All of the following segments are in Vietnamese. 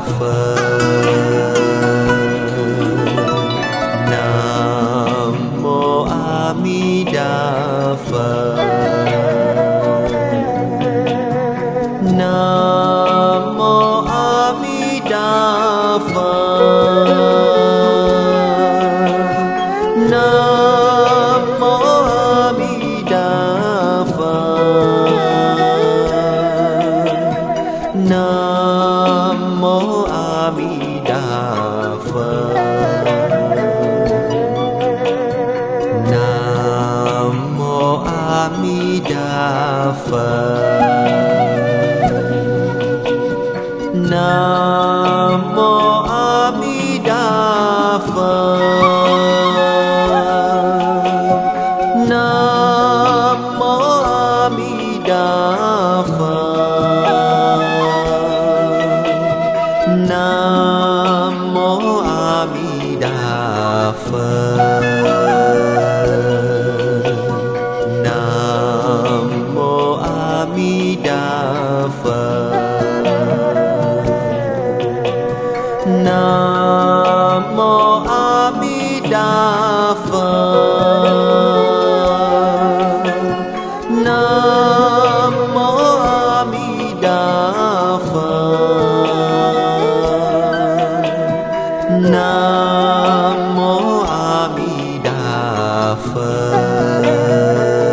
Phật. Nam mô A Di Đà Phật. Nam mô A Di Đà Phật. Nam mô A Di Đà Phật. Nam mô A Di Đà Phật. Nam mô A Di Đà Phật. Nam mô A Di Đà Phật. Nam mô A Di Đà Phật. Nam mô A Di Đà Phật. Nam mô A Di Đà Phật. Nam mô A Di Đà Phật. Nam mô A Di Đà Phật. Nam mô A Di Đà Phật.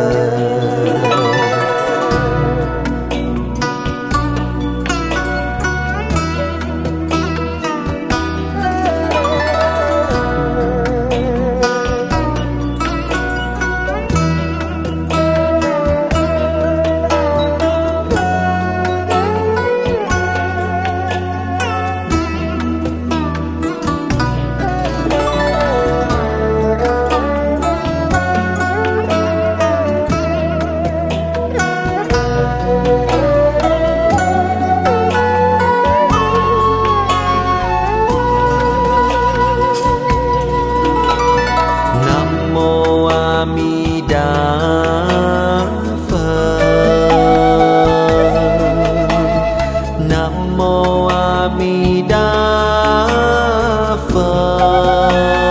Nam mô A Di Đà Phật.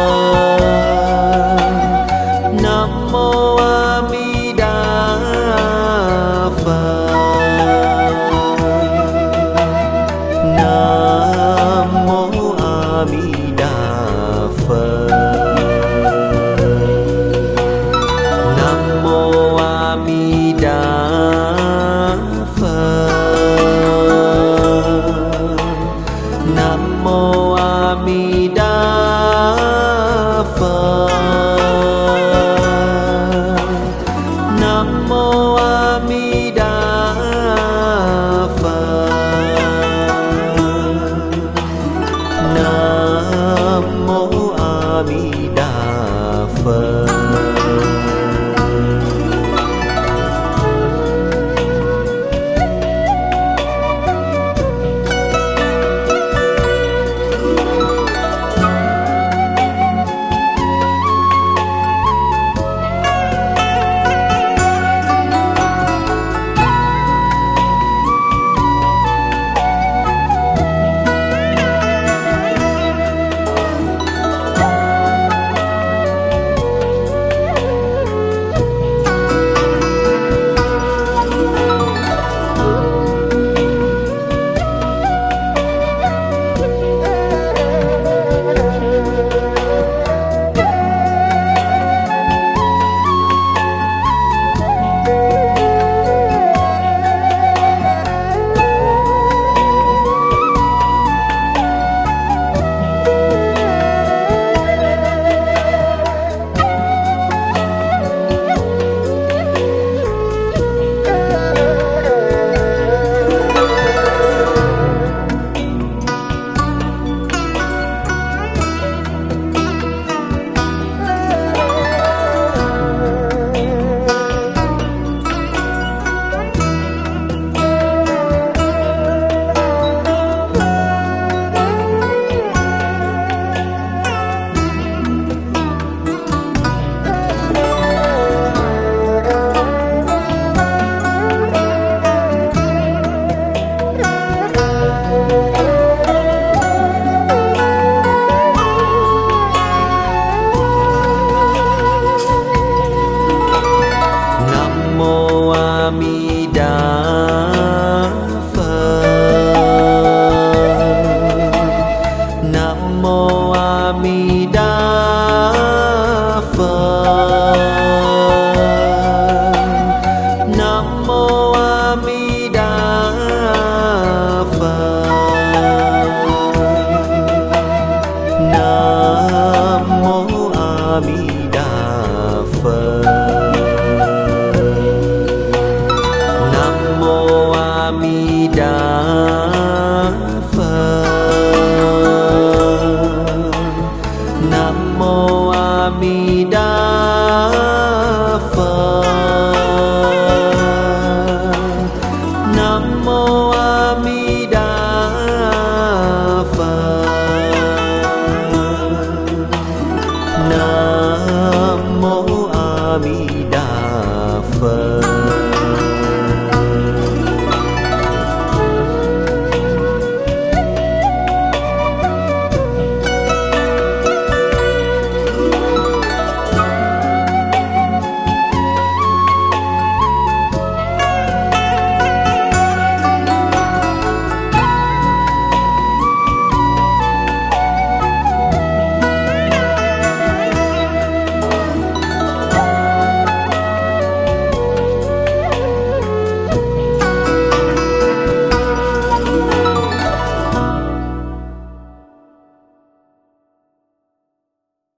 Nam mô A Di Đà Phật. Nam mô A Di Đà Phật. Nam mô A Di Đà Phật. Nam mô A Di